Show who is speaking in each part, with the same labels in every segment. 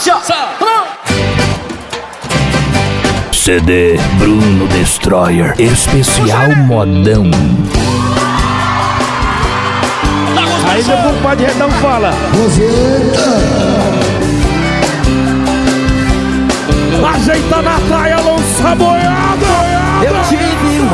Speaker 1: assim, ó.
Speaker 2: CD Bruno Destroyer, especial modão.
Speaker 3: Aí meu compadre Redão fala: ajeita na praia, lança boiada.
Speaker 1: Eu tive um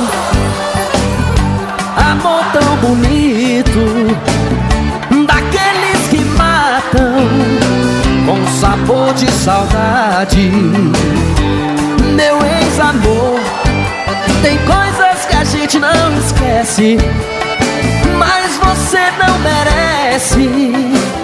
Speaker 1: amor tão bonito, daqueles que matam com sabor de saudade. Meu ex-amor, tem coisas que a gente não esquece, mas você não merece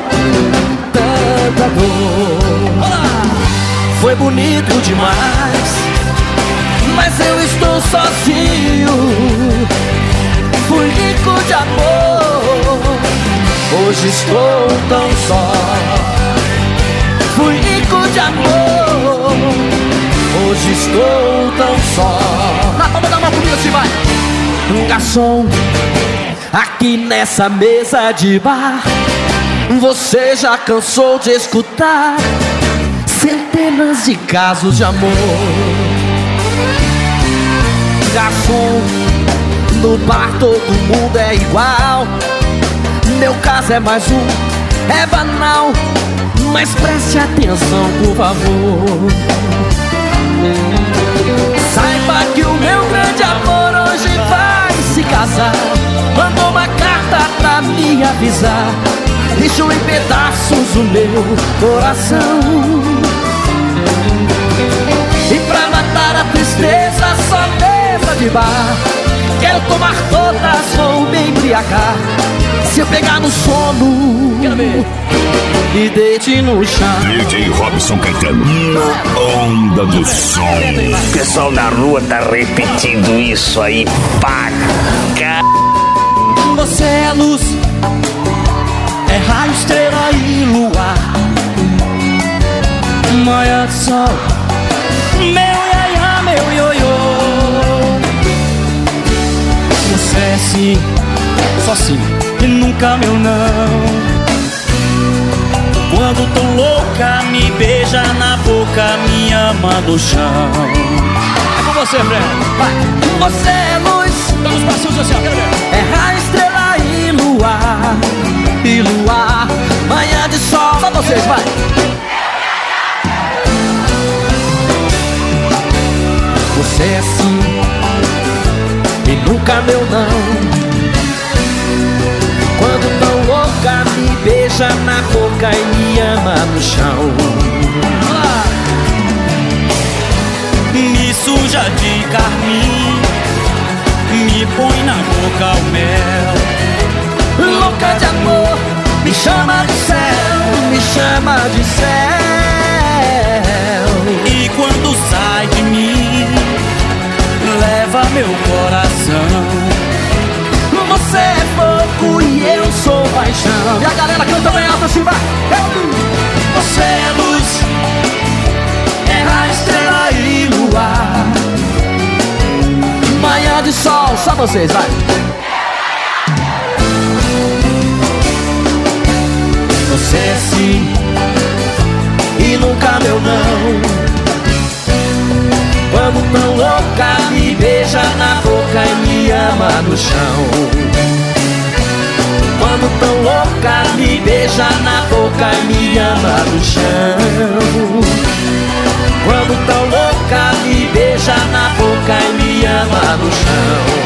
Speaker 1: tanta dor. Foi bonito demais, mas eu estou sozinho. Fui rico de amor, hoje estou tão só. Fui rico de amor, hoje estou tão só. Na palma da mão comigo assim vai. Garçom, aqui nessa mesa de bar, você já cansou de escutar centenas de casos de amor. Garçom, no bar todo mundo é igual. Meu caso é mais um, é banal, mas preste atenção, por favor. Saiba que o meu grande amor hoje vai se casar. Mandou uma carta pra me avisar. Deixou em pedaços o meu coração. E pra matar a tristeza, só mesa de bar. Quero tomar todas, vou me embriagar. Se eu pegar no sono, quero ver, e deite no chão.
Speaker 2: DJ Robson Caetano, na onda do som.
Speaker 4: O pessoal da rua tá repetindo isso aí, paca.
Speaker 1: Você é luz, é raio, estrela e luar. Manhã de sol, meu iaia, meu ioiô. Você é sim, só sim, e nunca meu não. Quando tão louca, me beija na boca, me ama no chão. É com você, Fred. Vai. Você é luz, dá uns passinhos assim, ó, quero ver. É raio, estrela e luar. E luar, manhã de sol. Só vocês, vai. Você é sim, e nunca meu não. Quando tão louca, me beija na boca e me ama no chão. Me suja de carmim, me põe na boca o mel. Louca de amor, me chama de céu, me chama de céu. E quando sai de mim, leva meu coração. Você é fogo e eu sou paixão. E a galera canta bem alto assim, vai. Você é luz, é a estrela e luar. Manhã de sol, só vocês, vai. Você é sim, e nunca meu não. Quando tão louca, me beija na boca e me ama no chão. Quando tão louca, me beija na boca e me ama no chão. Quando tão louca, me beija na boca e me ama no chão.